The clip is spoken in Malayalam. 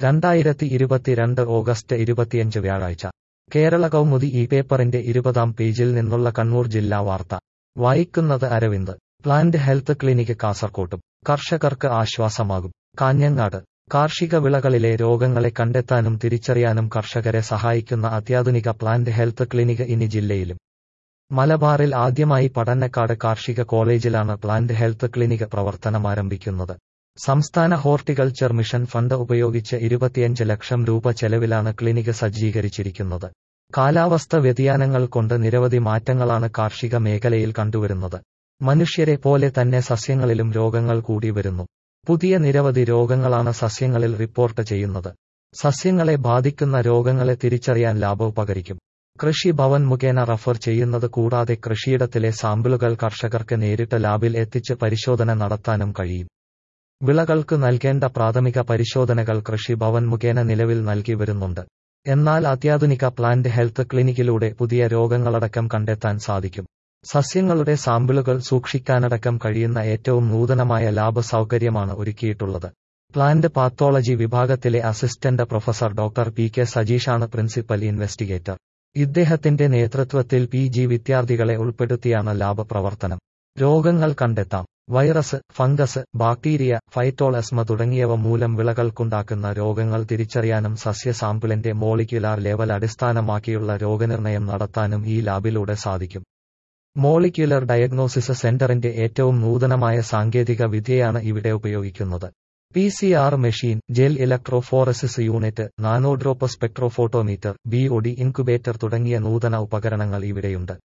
2022 ഓഗസ്റ്റ് 25 വ്യാഴാഴ്ച കേരള കൗമുദി ഈ പേപ്പറിന്റെ 20-ാം പേജിൽ നിന്നുള്ള കണ്ണൂർ ജില്ലാ വാർത്ത വായിക്കുന്നത് അരവിന്ദ്. പ്ലാന്റ് ഹെൽത്ത് ക്ലിനിക് കാസർകോട്ടും കർഷകർക്ക് ആശ്വാസമാകും. കാഞ്ഞങ്ങാട് കാർഷിക വിളകളിലെ രോഗങ്ങളെ കണ്ടെത്താനും തിരിച്ചറിയാനും കർഷകരെ സഹായിക്കുന്ന അത്യാധുനിക പ്ലാന്റ് ഹെൽത്ത് ക്ലിനിക് ഇനി ജില്ലയിലും. മലബാറിൽ ആദ്യമായി പടന്നക്കാട് കാർഷിക കോളേജിലാണ് പ്ലാന്റ് ഹെൽത്ത് ക്ലിനിക് പ്രവർത്തനമാരംഭിക്കുന്നത്. സംസ്ഥാന ഹോർട്ടിക്കൾച്ചർ മിഷൻ ഫണ്ട് ഉപയോഗിച്ച് 25 ലക്ഷം രൂപ ചെലവിലാണ് ക്ലിനിക് സജ്ജീകരിച്ചിരിക്കുന്നത്. കാലാവസ്ഥ വ്യതിയാനങ്ങൾ കൊണ്ട് നിരവധി മാറ്റങ്ങളാണ് കാർഷിക മേഖലയിൽ കണ്ടുവരുന്നത്. മനുഷ്യരെ പോലെ തന്നെ സസ്യങ്ങളിലും രോഗങ്ങൾ കൂടി വരുന്നു. പുതിയ നിരവധി രോഗങ്ങളാണ് സസ്യങ്ങളിൽ റിപ്പോർട്ട് ചെയ്യുന്നത്. സസ്യങ്ങളെ ബാധിക്കുന്ന രോഗങ്ങളെ തിരിച്ചറിയാൻ ലാബ് ഉപകരിക്കും. കൃഷി ഭവൻ മുഖേന റഫർ ചെയ്യുന്നത് കൂടാതെ കൃഷിയിടത്തിലെ സാമ്പിളുകൾ കർഷകർക്ക് നേരിട്ട് ലാബിൽ എത്തിച്ച് പരിശോധന നടത്താനും കഴിയും. വിളകൾക്ക് നൽകേണ്ട പ്രാഥമിക പരിശോധനകൾ കൃഷി ഭവൻ മുഖേന നിലവിൽ നൽകി വരുന്നുണ്ട്. എന്നാൽ അത്യാധുനിക പ്ലാന്റ് ഹെൽത്ത് ക്ലിനിക്കിലൂടെ പുതിയ രോഗങ്ങളടക്കം കണ്ടെത്താൻ സാധിക്കും. സസ്യങ്ങളുടെ സാമ്പിളുകൾ സൂക്ഷിക്കാനടക്കം കഴിയുന്ന ഏറ്റവും നൂതനമായ ലാബ് സൗകര്യമാണ് ഒരുക്കിയിട്ടുള്ളത്. പ്ലാന്റ് പാത്തോളജി വിഭാഗത്തിലെ അസിസ്റ്റന്റ് പ്രൊഫസർ ഡോക്ടർ പി.കെ. സജീഷാണ് പ്രിൻസിപ്പൽ ഇൻവെസ്റ്റിഗേറ്റർ. ഇദ്ദേഹത്തിന്റെ നേതൃത്വത്തിൽ PG വിദ്യാർത്ഥികളെ ഉൾപ്പെടുത്തിയാണ് ലാബ് പ്രവർത്തനം. രോഗങ്ങൾ കണ്ടെത്താം. വൈറസ്, ഫംഗസ്, ബാക്ടീരിയ, ഫൈറ്റോളസ്മ തുടങ്ങിയവ മൂലം വിളകൾക്കുണ്ടാക്കുന്ന രോഗങ്ങൾ തിരിച്ചറിയാനും സസ്യ സാമ്പിളിന്റെ മോളിക്യുലാർ ലെവൽ അടിസ്ഥാനമാക്കിയുള്ള രോഗനിർണയം നടത്താനും ഈ ലാബിലൂടെ സാധിക്കും. മോളിക്യുലർ ഡയഗ്നോസിസ് സെന്ററിന്റെ ഏറ്റവും നൂതനമായ സാങ്കേതിക വിദ്യയാണ് ഇവിടെ ഉപയോഗിക്കുന്നത്. PCR machine, gel electrophoresis unit, nanodrop spectrophotometer, BOD incubator തുടങ്ങിയ നൂതന ഉപകരണങ്ങൾ ഇവിടെയുണ്ട്.